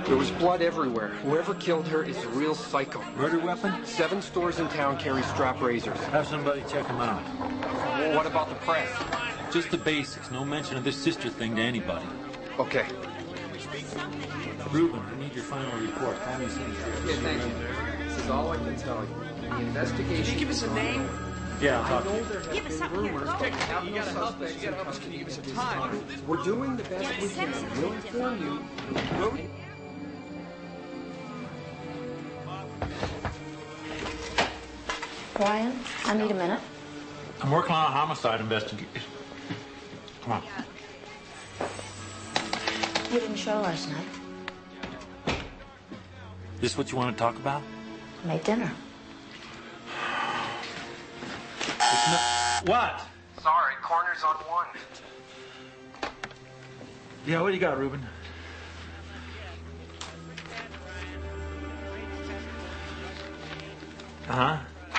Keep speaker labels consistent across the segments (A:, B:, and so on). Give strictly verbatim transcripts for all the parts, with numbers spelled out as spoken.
A: There was blood everywhere. Whoever killed her is a real psycho.
B: Murder weapon?
A: Seven stores in town carry strap razors.
B: Have somebody check them out.
A: Well, what about the press?
B: Just the basics. No mention of this sister thing to anybody.
A: Okay.
B: Ruben, I need your final report. Call me as soon as you're
A: Okay, thank you. This is all I can tell you. The investigation...
C: Can you give us a name?
B: Yeah, I'll talk
A: I know
B: to you.
A: there have
D: Give us
A: been
D: something here.
A: rumors.
D: Go.
A: Take, have
C: You
A: no
C: gotta help us.
A: suspects
C: You gotta help us.
A: in
C: Can you give us
A: this
C: some time?
A: time. We're doing the best we can. We'll inform you. Will we?
D: Brian, I need a minute.
B: I'm working on a homicide investigation. Come on.
D: You didn't show last night.
B: This what you want to talk about?
D: Made dinner.
B: It's no... What?
A: Sorry, corner's on one.
B: Yeah, what do you got, Ruben? Uh-huh.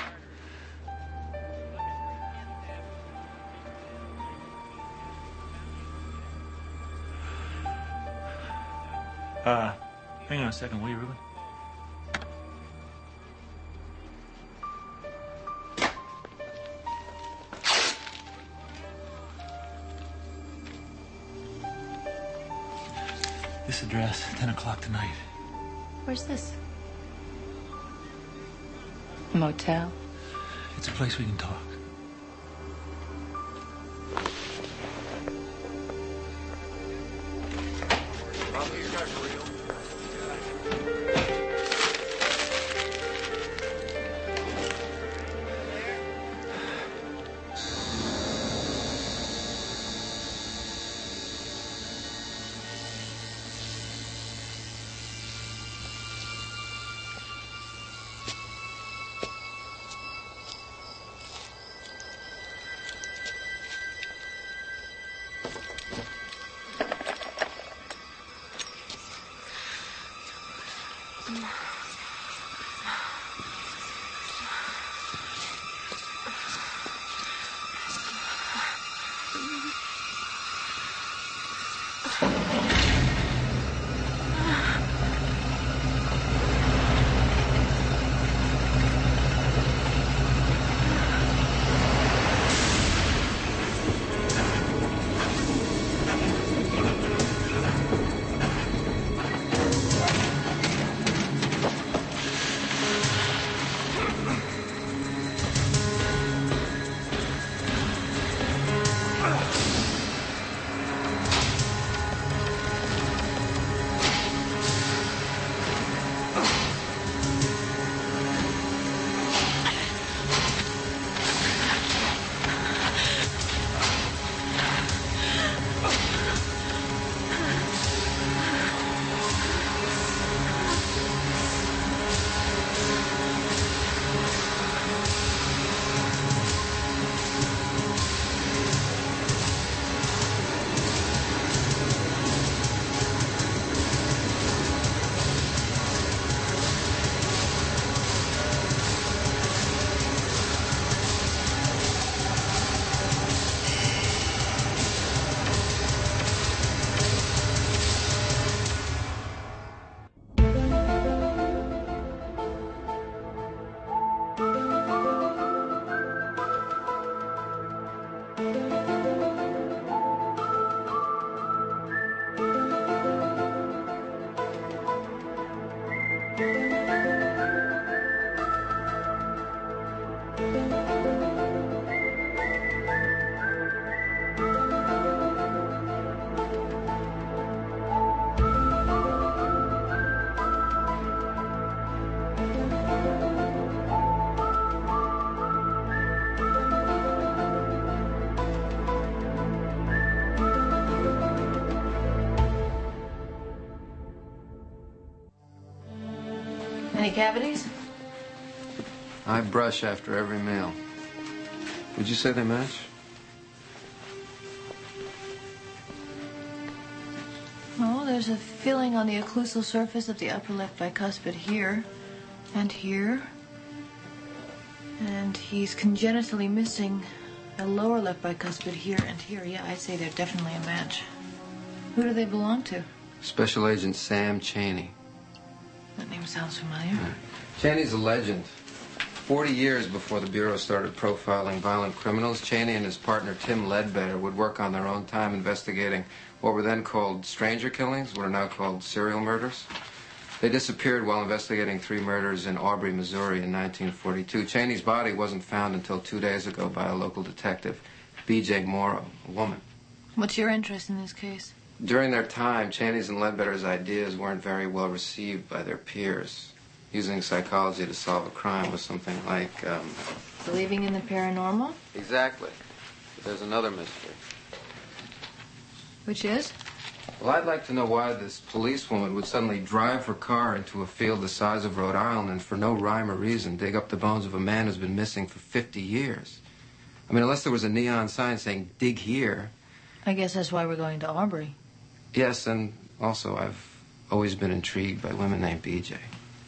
B: Uh, hang on a second, will you, Ruben? This address, ten o'clock tonight.
D: Where's this? A motel?
B: It's a place we can talk.
D: Any cavities?
E: I brush after every meal. Would you say they match?
D: Oh, there's a filling on the occlusal surface of the upper left bicuspid here and here. And he's congenitally missing a lower left bicuspid here and here. Yeah, I'd say they're definitely a match. Who do they belong to?
E: Special Agent Sam Chaney.
D: That name sounds familiar.
E: Cheney's a legend. Forty years before the Bureau started profiling violent criminals, Cheney and his partner Tim Ledbetter would work on their own time investigating what were then called stranger killings, what are now called serial murders. They disappeared while investigating three murders in Aubrey, Missouri in nineteen forty-two. Cheney's body wasn't found until two days ago by a local detective, B J Morrow, a woman.
D: What's your interest in this case?
E: During their time, Cheney's and Ledbetter's ideas weren't very well received by their peers. Using psychology to solve a crime was something like, um...
D: Believing in the paranormal?
E: Exactly. But there's another mystery.
D: Which is?
E: Well, I'd like to know why this policewoman would suddenly drive her car into a field the size of Rhode Island and for no rhyme or reason dig up the bones of a man who's been missing for fifty years. I mean, unless there was a neon sign saying, dig here.
D: I guess that's why we're going to Aubrey.
E: Yes, and also I've always been intrigued by women named B J.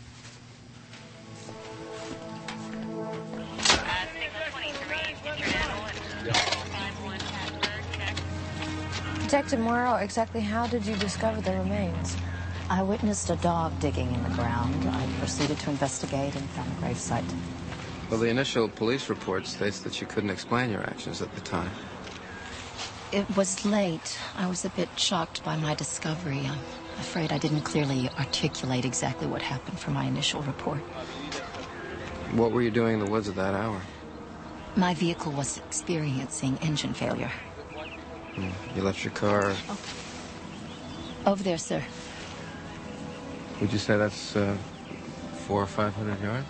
D: Detective Morrow, exactly how did you discover the remains?
C: I witnessed a dog digging in the ground. I proceeded to investigate and found a gravesite.
E: Well, the initial police report states that you couldn't explain your actions at the time.
C: It was late. I was a bit shocked by my discovery. I'm afraid I didn't clearly articulate exactly what happened from my initial report.
E: What were you doing in the woods at that hour?
C: My vehicle was experiencing engine failure.
E: You left your car...
C: Oh. Over there, sir.
E: Would you say that's uh, four or five hundred yards?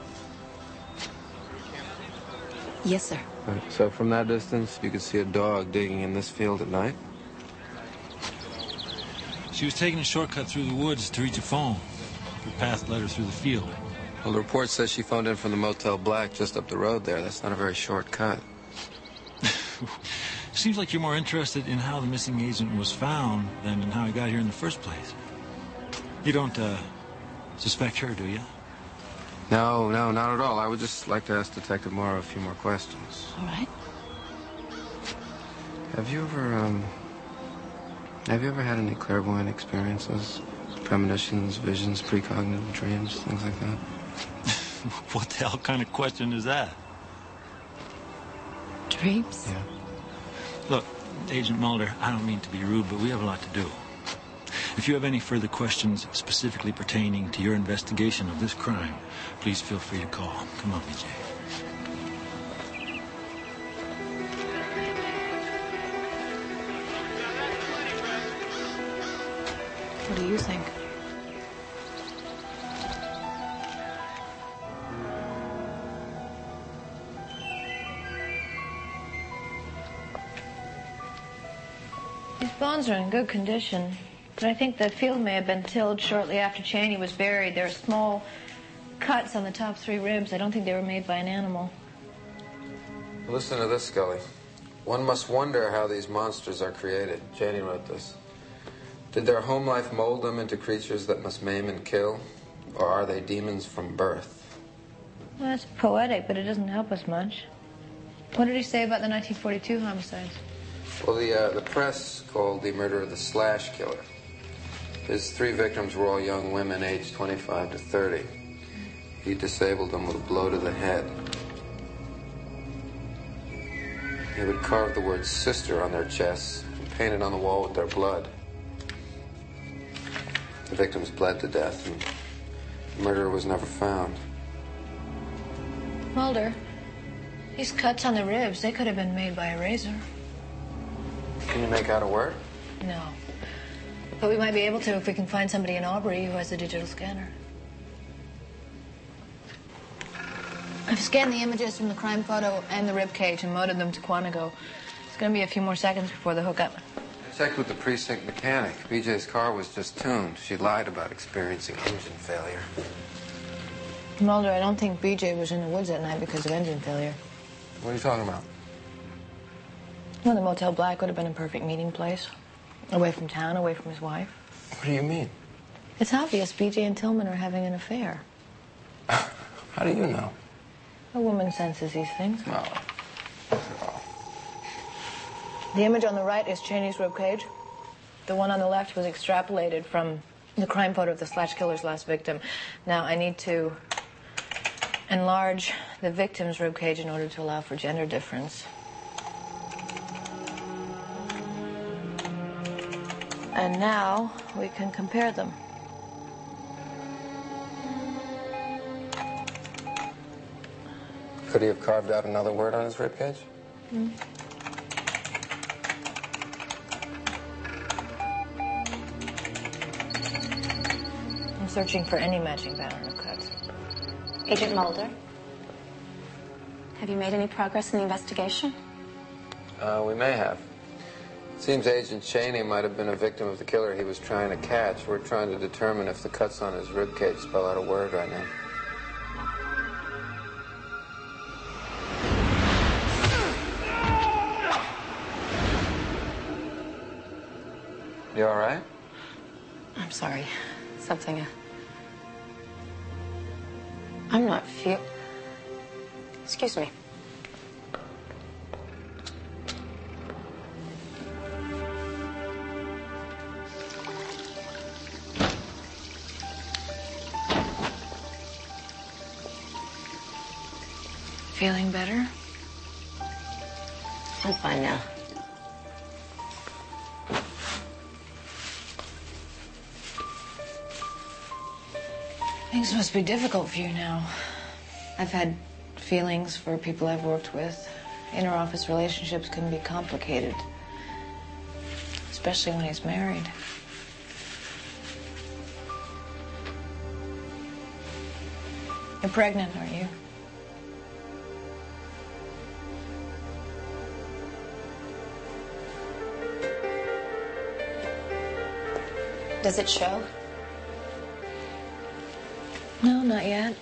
C: Yes, sir.
E: Right. So from that distance, you could see a dog digging in this field at night?
B: She was taking a shortcut through the woods to reach a phone. Her path led her through the field.
E: Well, the report says she phoned in from the Motel Black just up the road there. That's not a very short cut.
B: Seems like you're more interested in how the missing agent was found than in how he got here in the first place. You don't, uh, suspect her, do you?
E: No, no, not at all. I would just like to ask Detective Morrow a few more questions.
C: All right.
E: Have you ever, um... Have you ever had any clairvoyant experiences? Premonitions, visions, precognitive dreams, things like that?
B: What the hell kind of question is that?
C: Dreams?
E: Yeah.
B: Look, Agent Mulder, I don't mean to be rude, but we have a lot to do. If you have any further questions specifically pertaining to your investigation of this crime, please feel free to call. Come on, B J.
D: What do you think? These bones are in good condition, but I think the field may have been tilled shortly after Cheney was buried. There are small cuts on the top three ribs. I don't think they were made by an animal.
E: Listen to this, Scully. One must wonder how these monsters are created. Cheney wrote this. Did their home life mold them into creatures that must maim and kill? Or are they demons from birth?
D: Well, that's poetic, but it doesn't help us much. What did he say about the nineteen forty-two homicides?
E: Well, the, uh, the press called the murderer the Slash Killer. His three victims were all young women aged twenty-five to thirty. He disabled them with a blow to the head. He would carve the word sister on their chests and paint it on the wall with their blood. The victims bled to death, and the murderer was never found.
D: Mulder, these cuts on the ribs, they could have been made by a razor.
E: Can you make out a word?
D: No. But we might be able to if we can find somebody in Aubrey who has a digital scanner. I've scanned the images from the crime photo and the rib cage and moded them to Quantico. It's going to be a few more seconds before the hookup.
E: I checked with the precinct mechanic. B J's car was just tuned. She lied about experiencing engine failure.
D: Mulder, I don't think B J was in the woods that night because of engine failure.
E: What are you talking about?
D: Well, the Motel Black would have been a perfect meeting place. Away from town, away from his wife.
E: What do you mean?
D: It's obvious B J and Tillman are having an affair.
E: How do you know?
D: A woman senses these things.
E: No.
D: The image on the right is Cheney's rib cage. The one on the left was extrapolated from the crime photo of the slash killer's last victim. Now, I need to enlarge the victim's ribcage in order to allow for gender difference. And now we can compare them.
E: Could he have carved out another word on his ribcage?
D: Mm. I'm searching for any matching pattern of cuts.
C: Agent Mulder, have you made any progress in the investigation?
E: Uh, we may have. It seems Agent Cheney might have been a victim of the killer he was trying to catch. We're trying to determine if the cuts on his ribcage spell out a word right now. You all right?
C: I'm sorry. Something... Uh, I'm not feel... Excuse me.
D: Feeling better?
C: I'm fine now.
D: Things must be difficult for you now. I've had feelings for people I've worked with. Inter-office relationships can be complicated, especially when he's married. You're pregnant, aren't you?
C: Does it show?
D: No, not yet.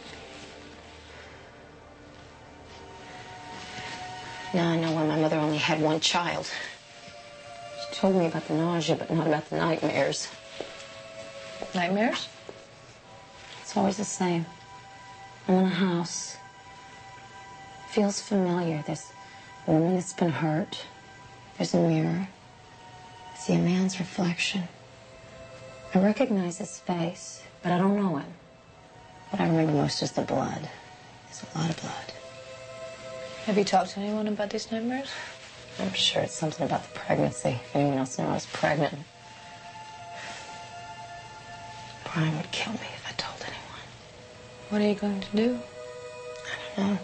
C: Now I know why my mother only had one child. She told me about the nausea, but not about the nightmares.
D: Nightmares?
C: It's always the same. I'm in a house. Feels familiar. There's a woman that's been hurt. There's a mirror. I see a man's reflection. I recognize his face, but I don't know him. What I remember most is the blood. There's a lot of blood.
D: Have you talked to anyone about these nightmares?
C: I'm sure it's something about the pregnancy. If anyone else knew I was pregnant. Brian would kill me if I told anyone.
D: What are you going to do?
C: I don't know.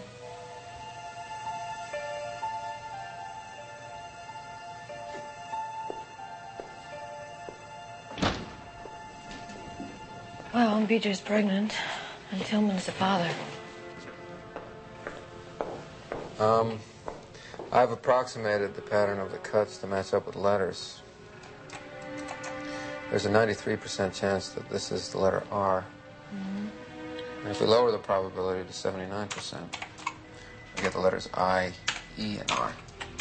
D: Well, B J's pregnant, and Tillman's the father.
E: Um, I've approximated the pattern of the cuts to match up with letters. There's a ninety-three percent chance that this is the letter R. Mm-hmm. And if we lower the probability to seventy-nine percent, we get the letters I, E, and R.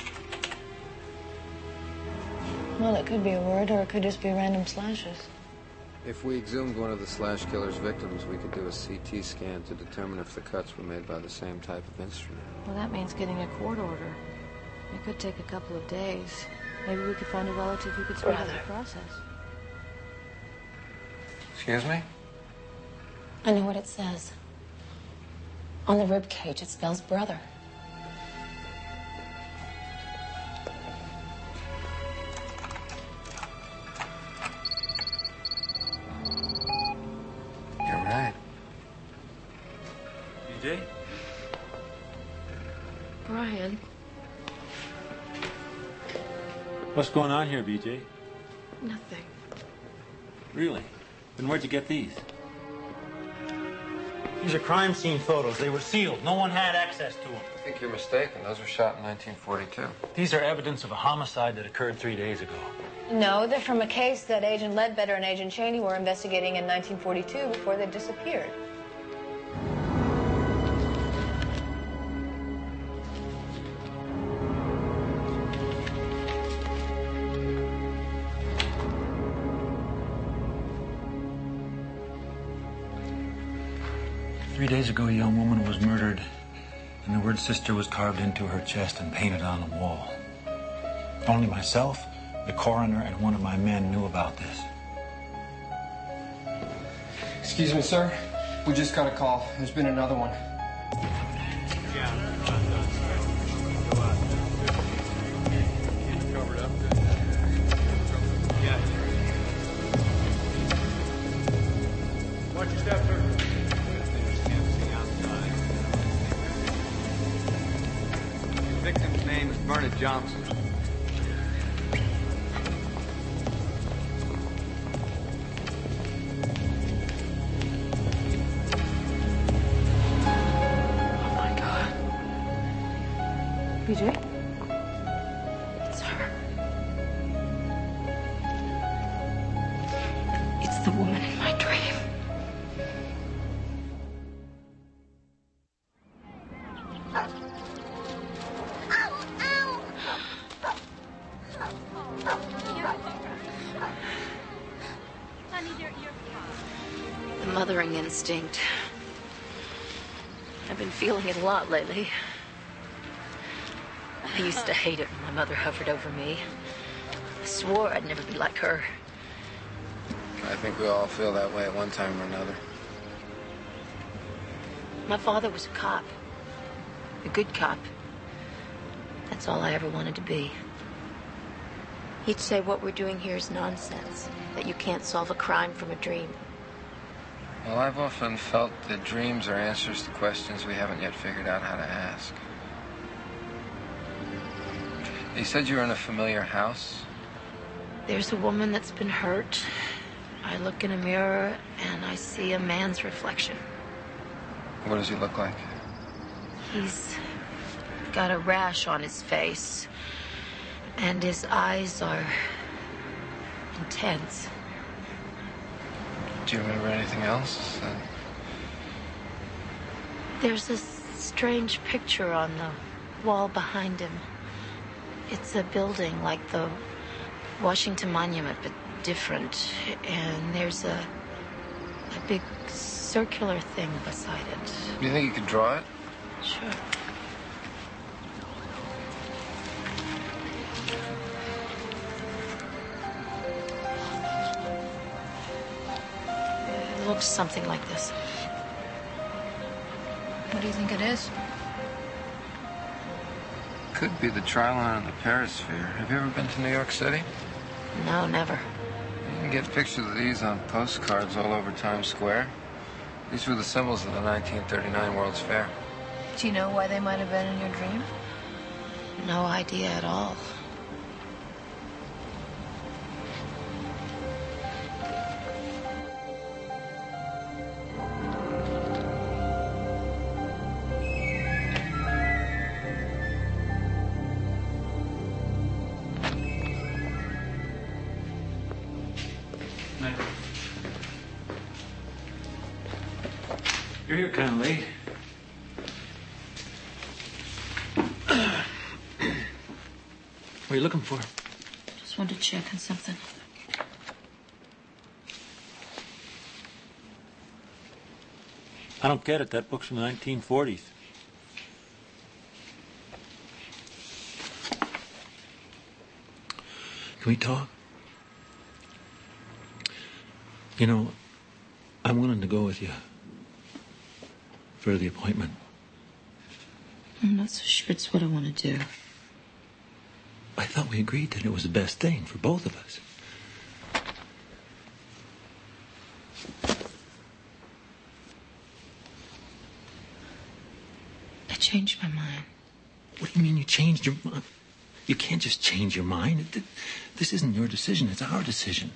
D: Well, it could be a word, or it could just be random slashes.
E: If we exhumed one of the slash killer's victims, we could do a C T scan to determine if the cuts were made by the same type of instrument.
D: Well, that means getting a court order. It could take a couple of days. Maybe we could find a relative who could speed up the process.
E: Excuse me?
C: I know what it says. On the rib cage, it spells brother.
E: You're right.
B: B J?
D: Brian.
B: What's going on here, B J?
D: Nothing.
B: Really? Then where'd you get these? These are crime scene photos. They were sealed. No one had access to them.
E: I think you're mistaken. Those were shot in nineteen forty-two.
B: These are evidence of a homicide that occurred three days ago.
D: No, they're from a case that Agent Ledbetter and Agent Cheney were investigating in nineteen forty-two before they disappeared.
B: Three days ago, a young woman was murdered, and the word sister was carved into her chest and painted on the wall. Only myself, the coroner, and one of my men knew about this.
F: Excuse me, sir. We just got a call. There's been another one.
G: Watch your step, sir. The victim's name is Bernard Johnson.
C: B J? It's her. It's the woman in my dream. The mothering instinct. I've been feeling it a lot lately. I used to hate it when my mother hovered over me. I swore I'd never be like her.
E: I think we all feel that way at one time or another.
C: My father was a cop. A good cop. That's all I ever wanted to be. He'd say what we're doing here is nonsense, that you can't solve a crime from a dream.
E: Well, I've often felt that dreams are answers to questions we haven't yet figured out how to ask. You said you were in a familiar house?
C: There's a woman that's been hurt. I look in a mirror and I see a man's reflection.
E: What does he look like?
C: He's got a rash on his face, and his eyes are intense.
E: Do you remember anything else? Uh...
C: There's a strange picture on the wall behind him. It's a building like the Washington Monument, but different. And there's a a big circular thing beside it.
E: Do you think you could draw it?
C: Sure. It looks something like this.
D: What do you think it is?
E: Could be the try line on the Perisphere. Have you ever been to New York City?
C: No, never.
E: You can get pictures of these on postcards all over Times Square. These were the symbols of the nineteen thirty-nine World's Fair.
D: Do you know why they might have been in your dream?
C: No idea at all.
B: You're here kind of late. What are you looking for?
C: Just wanted to check on something.
B: I don't get it. That book's from the nineteen forties. Can we talk? You know, I'm willing to go with you for the appointment.
C: I'm not so sure it's what I want to do.
B: I thought we agreed that it was the best thing for both of us.
C: I changed my mind.
B: What do you mean you changed your mind? You can't just change your mind. This isn't your decision. It's our decision.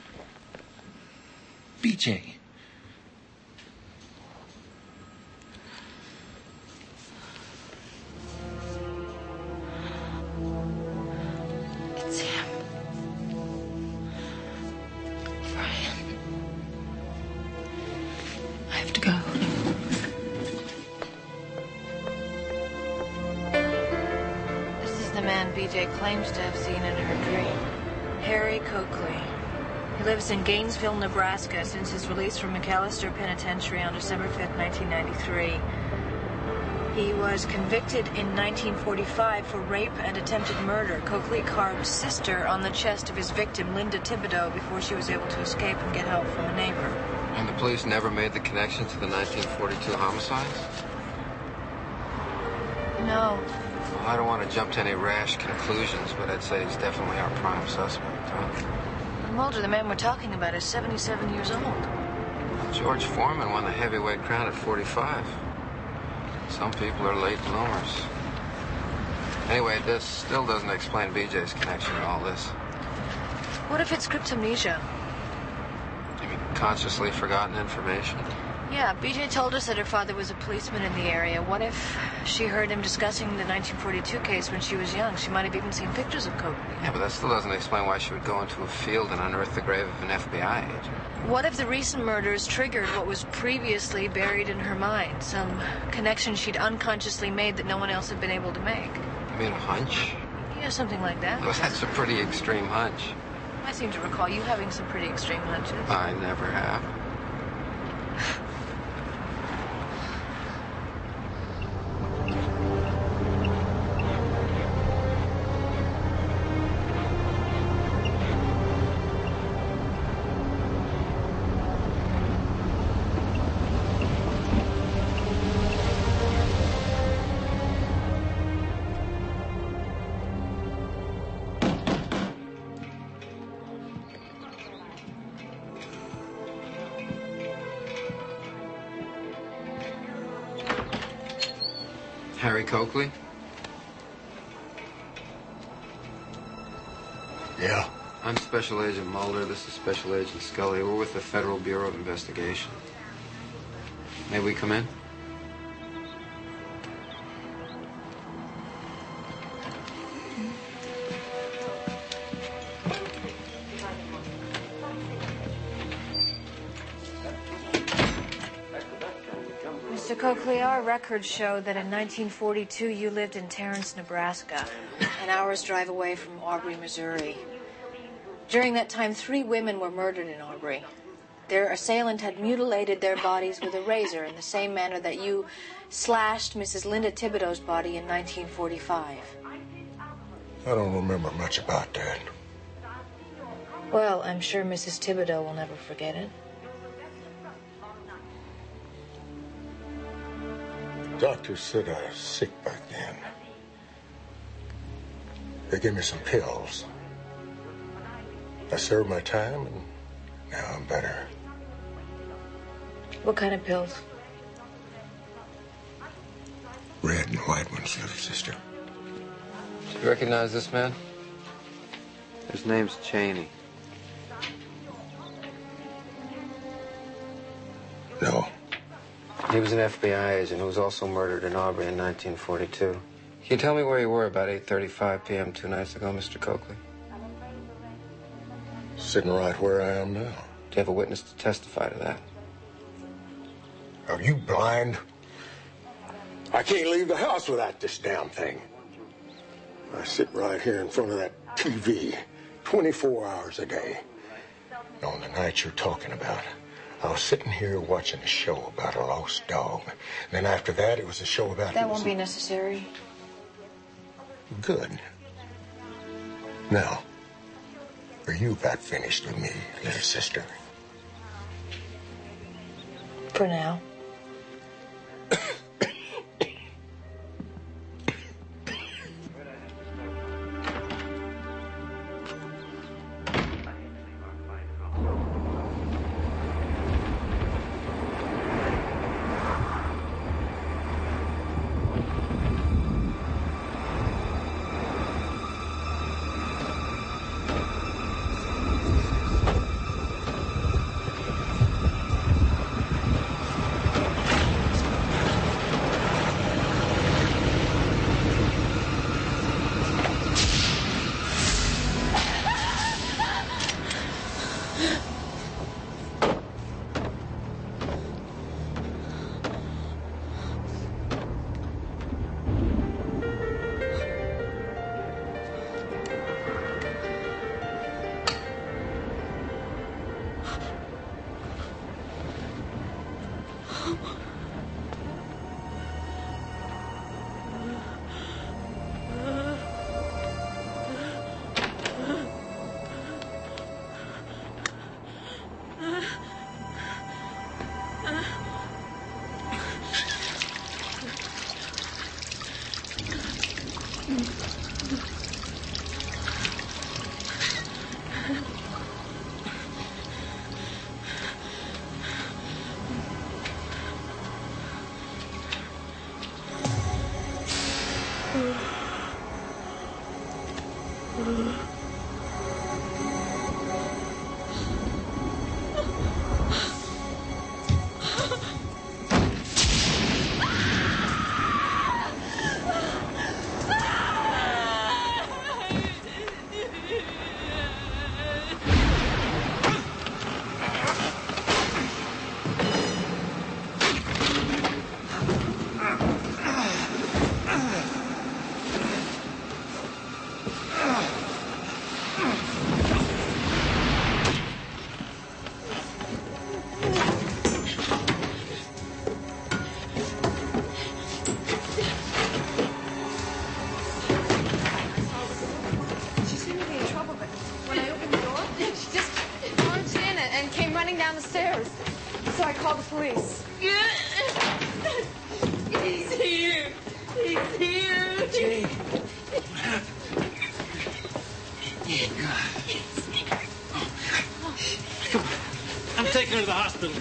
B: B J.
C: It's him. Brian. I have to go.
D: This is the man B J claims to have seen in her dream. Harry Coakley. He lives in Gainesville, Nebraska since his release from McAllister Penitentiary on December fifth, nineteen ninety-three. He was convicted in nineteen forty-five for rape and attempted murder. Coakley carved sister on the chest of his victim, Linda Thibodeau, before she was able to escape and get help from a neighbor.
E: And the police never made the connection to the nineteen forty-two homicides?
D: No.
E: Well, I don't want to jump to any rash conclusions, but I'd say he's definitely our prime suspect, huh?
D: Mulder, the man we're talking about, is seventy-seven years old.
E: George Foreman won the heavyweight crown at forty-five. Some people are late bloomers. Anyway, this still doesn't explain B J's connection to all this.
D: What if it's cryptomnesia?
E: You mean consciously forgotten information?
D: Yeah, B J told us that her father was a policeman in the area. What if she heard him discussing the nineteen forty-two case when she was young? She might have even seen pictures of Coakley.
E: Yeah, but that still doesn't explain why she would go into a field and unearth the grave of an F B I agent.
D: What if the recent murders triggered what was previously buried in her mind? Some connection she'd unconsciously made that no one else had been able to make?
E: You mean a hunch?
D: Yeah, something like that.
E: Well, that's a pretty extreme hunch.
D: I seem to recall you having some pretty extreme hunches.
E: I never have. Harry Coakley?
H: Yeah?
E: I'm Special Agent Mulder. This is Special Agent Scully. We're with the Federal Bureau of Investigation. May we come in?
D: Mister Coakley, our records show that in nineteen forty-two you lived in Terrence, Nebraska, an hour's drive away from Aubrey, Missouri. During that time, three women were murdered in Aubrey. Their assailant had mutilated their bodies with a razor in the same manner that you slashed Missus Linda Thibodeau's body in nineteen forty-five.
H: I don't remember much about that.
D: Well, I'm sure Missus Thibodeau will never forget it.
H: Doctor said I was sick back then. They gave me some pills. I served my time, and now I'm better.
D: What kind of pills?
H: Red and white ones, little sister.
E: Do you recognize this man? His name's Cheney.
H: No.
E: He was an F B I agent who was also murdered in Aubrey in nineteen forty-two. Can you tell me where you were about eight thirty-five p m two nights ago, Mister Coakley?
H: Sitting right where I am now.
E: Do you have a witness to testify to that?
H: Are you blind? I can't leave the house without this damn thing. I sit right here in front of that T V twenty-four hours a day. And on the night you're talking about, I was sitting here watching a show about a lost dog. And then after that, it was a show about...
D: That won't be necessary.
H: Good. Now, are you about finished with me, little sister?
D: For now.
A: I call the police? He's here. He's here.
B: Jay, what happened? Oh, God. Oh, God. Come on. I'm taking her to the hospital.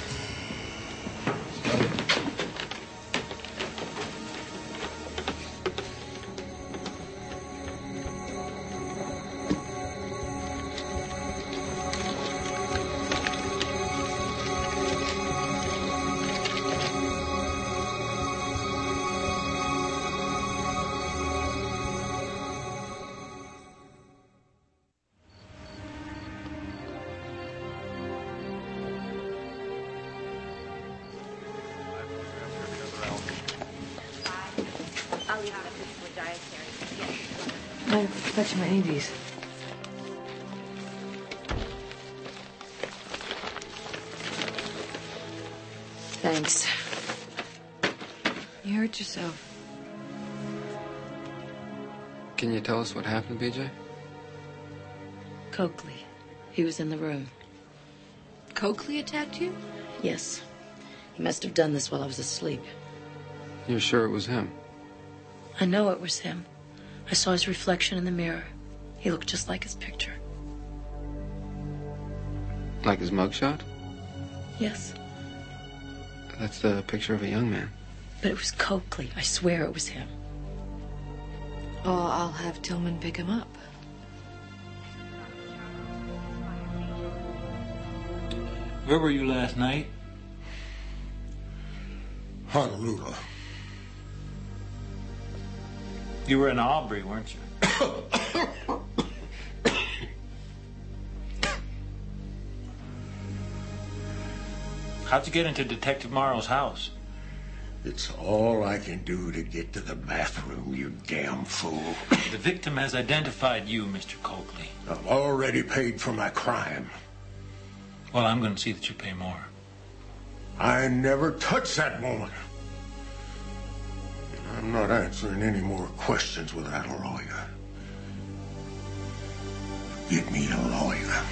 D: I'll leave it up to a dietary.
I: I'm fetching my A Ds.
C: Thanks.
I: You hurt yourself.
E: Can you tell us what happened, B J?
C: Coakley. He was in the room.
I: Coakley attacked you?
C: Yes. He must have done this while I was asleep.
E: You're sure it was him?
C: I know it was him. I saw his reflection in the mirror. He looked just like his picture.
E: Like his mugshot?
C: Yes.
E: That's the picture of a young man.
C: But it was Coakley. I swear it was him.
I: Oh, I'll have Tillman pick him up.
B: Where were you last night?
H: Honolulu.
B: You were in Aubrey, weren't you? How'd you get into Detective Morrow's house?
H: It's all I can do to get to the bathroom, you damn fool.
B: The victim has identified you, Mister Coakley.
H: I've already paid for my crime.
B: Well, I'm going to see that you pay more.
H: I never touched that woman. And I'm not answering any more questions without a lawyer. Get me a lawyer.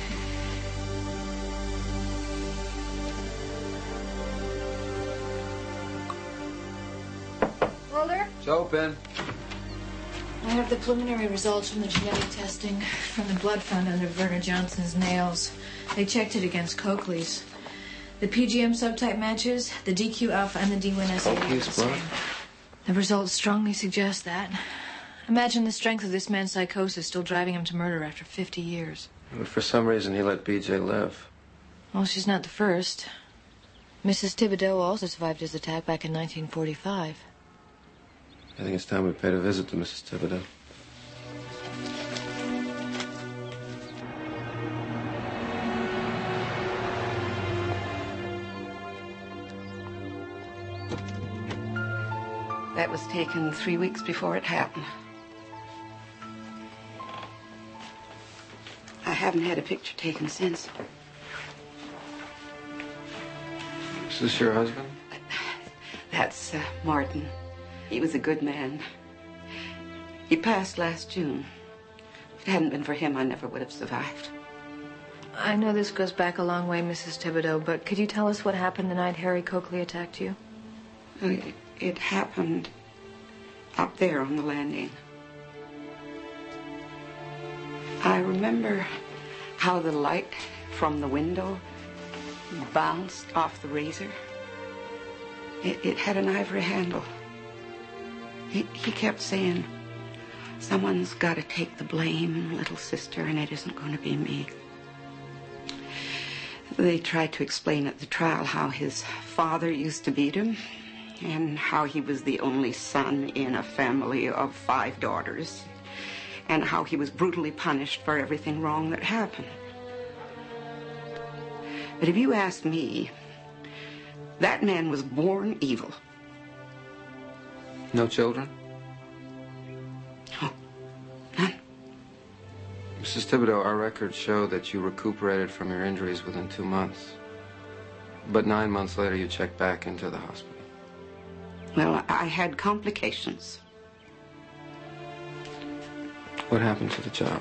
D: Mulder?
E: It's open.
D: I have the preliminary results from the genetic testing from the blood found under Werner Johnson's nails. They checked it against Coakley's. The P G M subtype matches, the D Q alpha and the D one S A are the
E: Coakley's blood?
D: same. The results strongly suggest that. Imagine the strength of this man's psychosis still driving him to murder after fifty years.
E: But for some reason, he let B J live.
D: Well, she's not the first. Missus Thibodeau also survived his attack back in nineteen forty-five.
E: I think it's time we paid a visit to Missus Thibodeau.
J: That was taken three weeks before it happened. I haven't had a picture taken since.
E: Is this your husband?
J: That's uh, Martin. He was a good man. He passed last June. If it hadn't been for him, I never would have survived.
D: I know this goes back a long way, Missus Thibodeau, but could you tell us what happened the night Harry Coakley attacked you?
J: It, it happened up there on the landing. I remember how the light from the window bounced off the razor. It, it had an ivory handle. He, he kept saying, "Someone's got to take the blame, little sister, and it isn't going to be me." They tried to explain at the trial how his father used to beat him and how he was the only son in a family of five daughters and how he was brutally punished for everything wrong that happened. But if you ask me, that man was born evil.
E: No children?
J: No, none.
E: Missus Thibodeau, our records show that you recuperated from your injuries within two months. But nine months later, you checked back into the hospital.
J: Well, I had complications.
E: What happened to the child?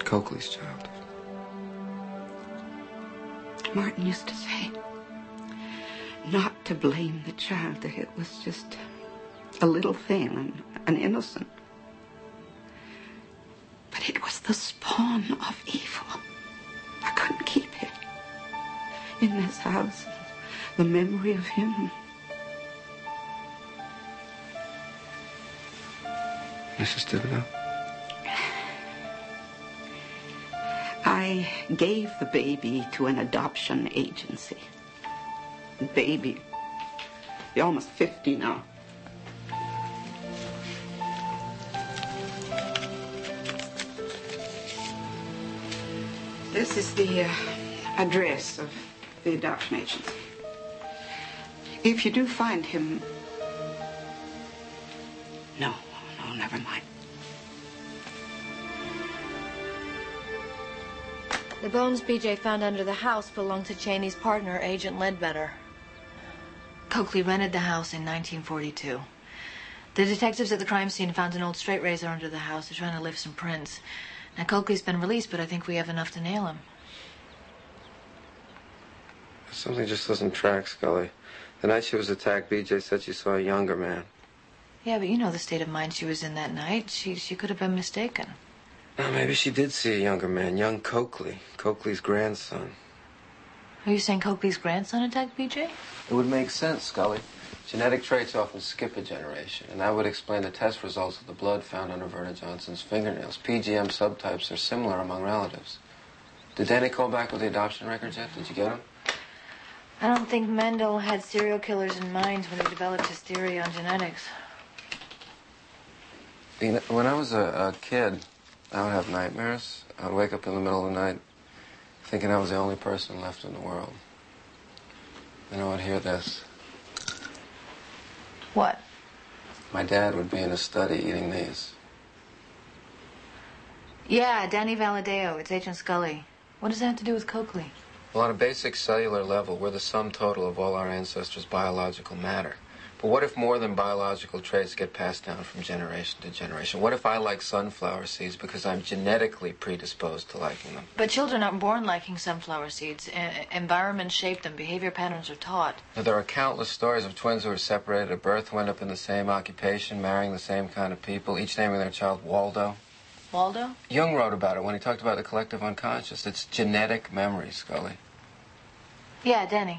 E: Coakley's child.
J: Martin used to say not to blame the child, that it was just a little thing, an, an innocent. But it was the spawn of evil. I couldn't keep it in this house, the memory of him.
E: Missus Thibodeau?
J: I gave the baby to an adoption agency. Baby. You're almost fifty now. This is the uh, address of the adoption agency. If you do find him... No, no, never mind.
D: The bones B J found under the house belonged to Cheney's partner, Agent Ledbetter. Coakley rented the house in nineteen forty-two. The detectives at the crime scene found an old straight razor under the house. They're trying to lift some prints. Now, Coakley's been released, but I think we have enough to nail him.
E: Something just doesn't track, Scully. The night she was attacked, B J said she saw a younger man.
D: Yeah, but you know the state of mind she was in that night. She, she could have been mistaken.
E: Well, maybe she did see a younger man, young Coakley, Coakley's grandson.
D: Are you saying Coakley's grandson attacked B J?
E: It would make sense, Scully. Genetic traits often skip a generation, and that would explain the test results of the blood found under Verna Johnson's fingernails. P G M subtypes are similar among relatives. Did Danny call back with the adoption records yet? Did you get them?
D: I don't think Mendel had serial killers in mind when he developed his theory on genetics.
E: You know, when I was a, a kid, I would have nightmares. I would wake up in the middle of the night thinking I was the only person left in the world. Then I would hear this.
D: What?
E: My dad would be in his study eating these.
D: Yeah, Danny Valadeo. It's Agent Scully. What does that have to do with Coakley?
E: Well, on a basic cellular level, we're the sum total of all our ancestors' biological matter. But what if more than biological traits get passed down from generation to generation? What if I like sunflower seeds because I'm genetically predisposed to liking them?
D: But children aren't born liking sunflower seeds. E- environment shaped them. Behavior patterns are taught.
E: Now, there are countless stories of twins who were separated at birth, who end up in the same occupation, marrying the same kind of people, each naming their child Waldo.
D: Waldo?
E: Jung wrote about it when he talked about the collective unconscious. It's genetic memory, Scully.
D: Yeah, Danny.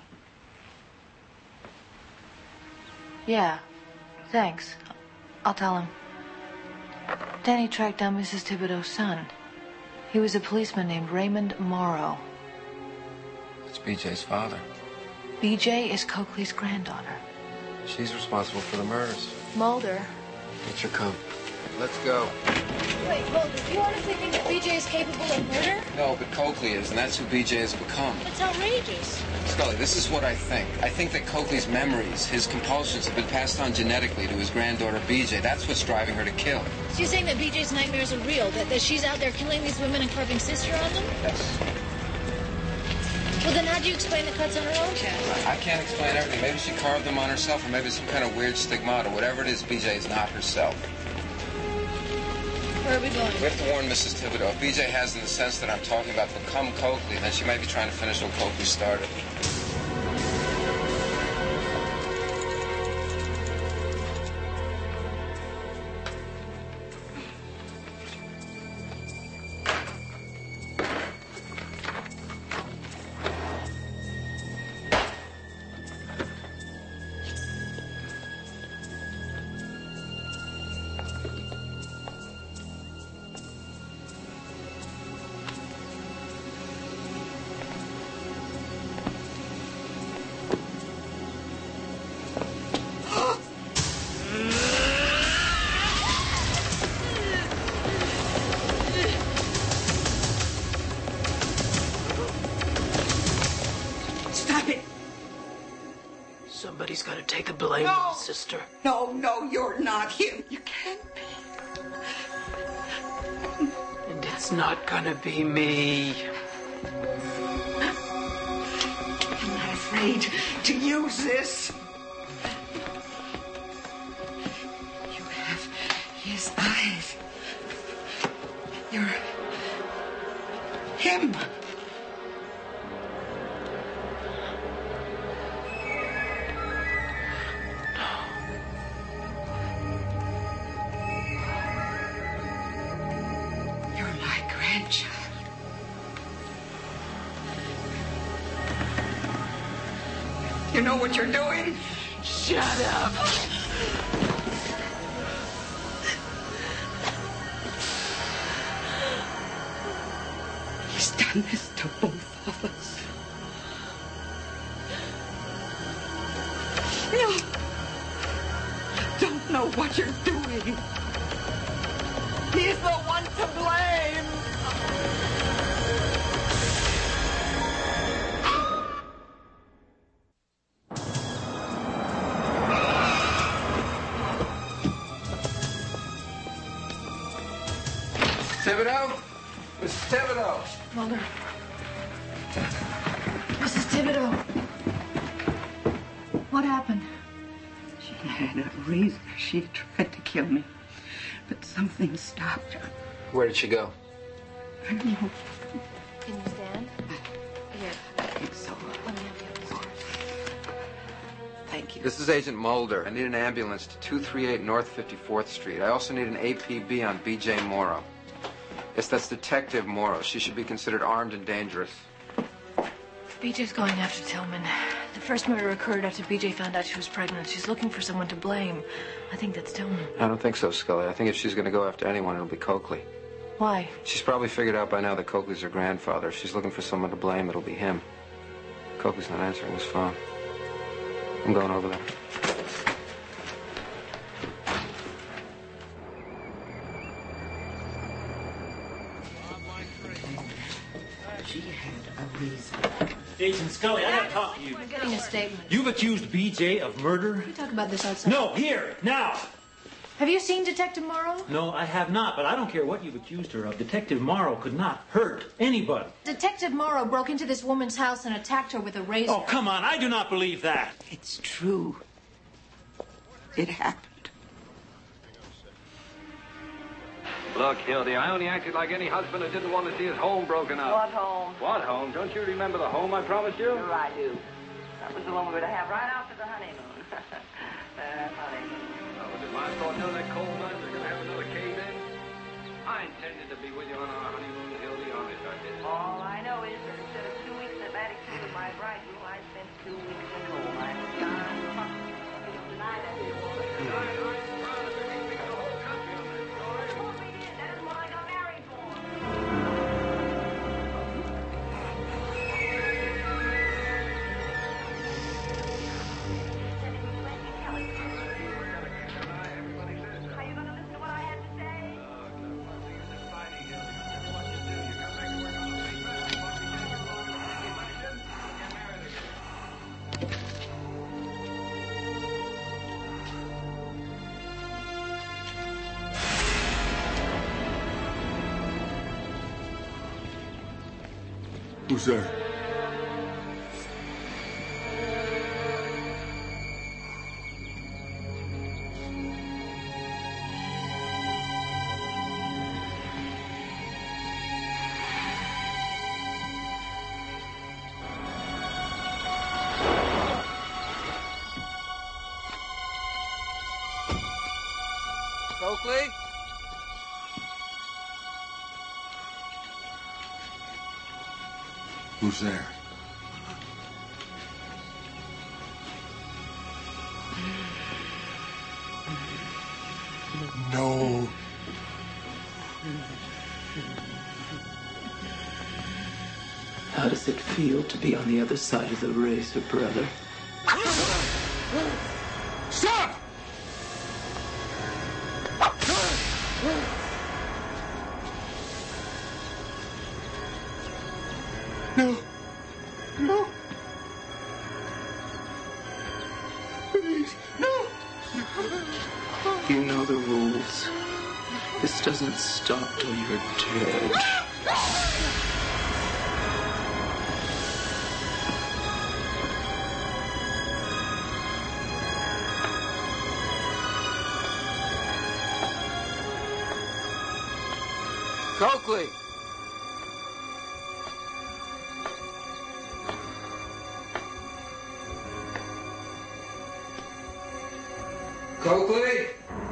D: Yeah, thanks. I'll tell him. Danny tracked down Missus Thibodeau's son. He was a policeman named Raymond Morrow.
E: It's B J's father.
D: B J is Coakley's granddaughter.
E: She's responsible for the murders.
D: Mulder.
E: Get your coat. Let's go.
D: Wait, Mulder, do you honestly think that B J is capable of murder?
E: No, but Coakley is, and that's who B J has become.
D: That's outrageous.
E: Scully, this is what I think. I think that Coakley's memories, his compulsions, have been passed on genetically to his granddaughter B J. That's what's driving her to kill.
D: So you're saying that B J's nightmares are real? That, that she's out there killing these women and carving sister on them?
E: Yes.
D: Well, then how do you explain the cuts on her own chest?
E: I can't explain everything. Maybe she carved them on herself, or maybe some kind of weird stigmata. Whatever it is, B J is not herself.
D: Where are we going?
E: We have to warn Missus Thibodeau. If B J has, in the sense that I'm talking about, become Coakley, then she might be trying to finish what Coakley started.
K: Somebody's got to take the blame,
J: No.
K: sister.
J: No, no, you're not him. You can't be.
K: And it's not gonna be me.
J: I'm not afraid to use this. You have his eyes. You're Tim! You're my grandchild. You know what you're doing?
K: Shut up.
J: He's done this to both of us. No. You don't know what you're doing. He's the one to blame.
E: Thibodeau? Missus Thibodeau.
D: Mulder. Missus Thibodeau. What happened?
J: She had a razor. She tried to kill me, but something stopped her.
E: Where did she go?
J: I don't know.
D: Can you stand? Here.
J: I think so.
D: Let me help you.
J: Thank you.
E: This is Agent Mulder. I need an ambulance to two thirty-eight North fifty-fourth Street. I also need an A P B on B J Morrow. Yes, that's Detective Morrow. She should be considered armed and dangerous.
D: B J's going after Tillman. The first murder occurred after B J found out she was pregnant. She's looking for someone to blame. I think that's Tillman.
E: I don't think so, Scully. I think if she's going to go after anyone, it'll be Coakley.
D: Why?
E: She's probably figured out by now that Coakley's her grandfather. If she's looking for someone to blame, it'll be him. Coakley's not answering his phone. I'm going over there.
J: She had a reason.
B: Agent Scully, I gotta talk to you.
D: We're getting a statement.
B: You've accused B J of murder?
D: Can we talk about this outside?
B: No, here, now.
D: Have you seen Detective Morrow?
B: No, I have not, but I don't care what you've accused her of. Detective Morrow could not hurt anybody.
D: Detective Morrow broke into this woman's house and attacked her with a razor.
B: Oh, come on, I do not believe that.
J: It's true. It happened.
G: Look, Hildy, I only acted like any husband who didn't want to see his home broken up.
L: What home?
G: What home? Don't you remember the home I promised you?
L: Sure I do. That was the one we were to have right after the honeymoon. uh, honeymoon.
G: Oh, was it my thought none of that coal mines are going to have another cave-in? I intended to be with you on our honeymoon, Hildy, honest, I did.
L: All I know is that instead of two weeks in Atlantic City with my bridegroom, I spent two weeks in coal mines. Deny that.
H: Who's there?
E: Coakley?
H: Who's there? No.
K: How does it feel to be on the other side of the razor, brother?
H: Stop! No. No. Please, no.
K: You know the rules. This doesn't stop till you're dead.
E: Coakley! Coakley?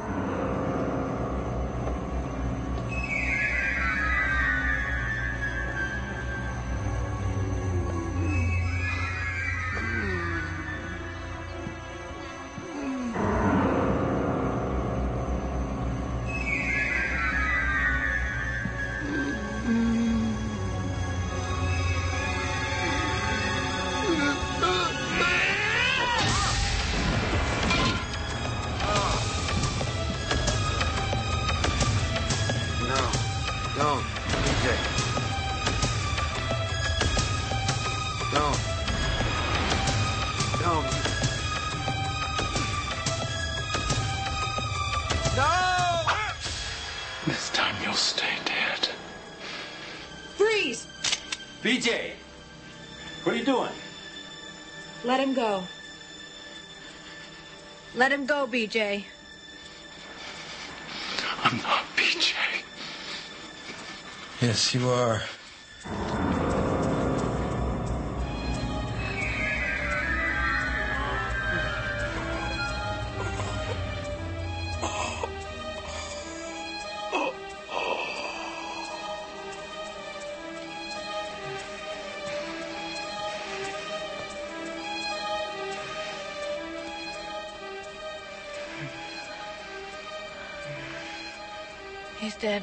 K: This time you'll stay dead.
M: Freeze!
B: B J, what are you doing?
M: Let him go. Let him go, B J.
K: I'm not B J.
E: Yes, you are.
D: He's dead.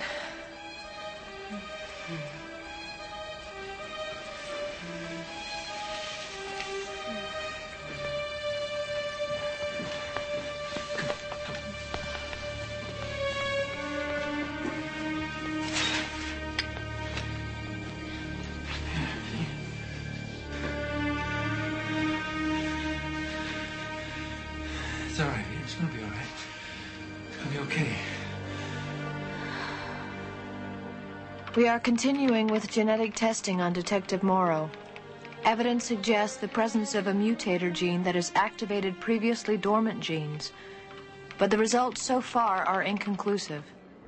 B: It's all right. It's gonna be all right. It's gonna be okay.
D: We are continuing with genetic testing on Detective Morrow. Evidence suggests the presence of a mutator gene that has activated previously dormant genes, but the results so far are inconclusive.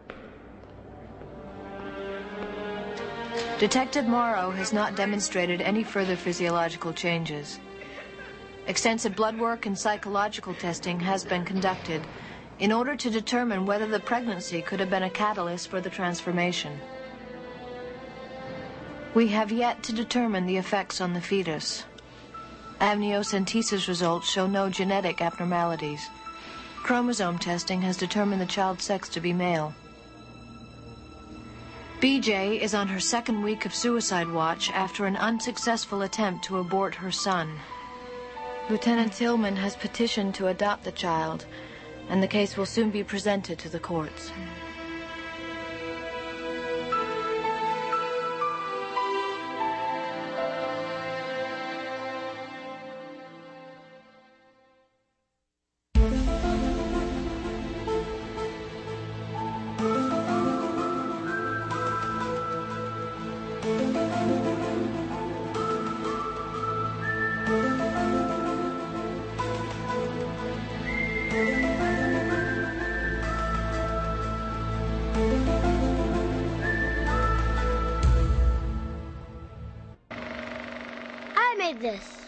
D: Detective Morrow has not demonstrated any further physiological changes. Extensive blood work and psychological testing has been conducted in order to determine whether the pregnancy could have been a catalyst for the transformation. We have yet to determine the effects on the fetus. Amniocentesis results show no genetic abnormalities. Chromosome testing has determined the child's sex to be male. B J is on her second week of suicide watch after an unsuccessful attempt to abort her son. Lieutenant Tillman has petitioned to adopt the child, and the case will soon be presented to the courts.
N: I made this.